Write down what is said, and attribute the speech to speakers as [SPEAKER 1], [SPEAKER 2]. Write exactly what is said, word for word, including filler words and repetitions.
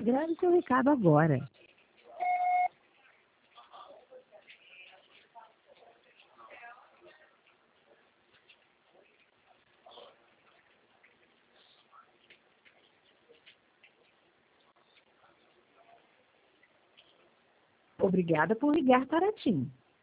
[SPEAKER 1] Grave seu recado agora. Obrigada por ligar para a TIM.